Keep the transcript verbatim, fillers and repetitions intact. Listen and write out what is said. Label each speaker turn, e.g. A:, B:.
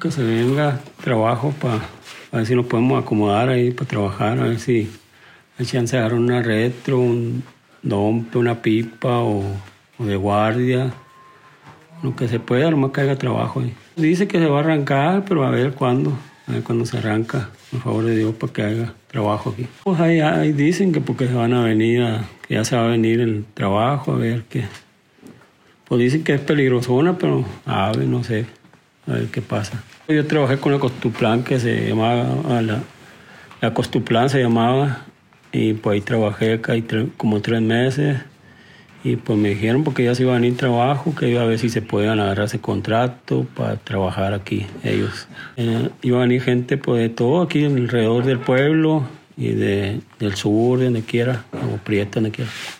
A: Que se venga trabajo para ver si nos podemos acomodar ahí para trabajar, a ver si hay chance de agarrar una retro, un dompe, una pipa o, o de guardia. Lo que se pueda, nomás que haya trabajo ahí. Dice que se va a arrancar, pero a ver cuándo, a ver cuándo se arranca, por favor de Dios, para que haya trabajo aquí. Pues ahí, ahí dicen que porque se van a venir, a, que ya se va a venir el trabajo, a ver qué. Pues dicen que es peligrosona, pero a ver, no sé, a ver qué pasa. Yo trabajé con la Costuplan, que se llamaba, la, la Costuplan se llamaba, y pues ahí trabajé acá como tres meses. Y pues me dijeron porque ya se iba a venir trabajo, que iba a ver si se podían agarrar ese contrato para trabajar aquí ellos. Eh, iba a venir gente pues de todo aquí alrededor del pueblo y de, del sur, de donde quiera, o Prieta, donde quiera.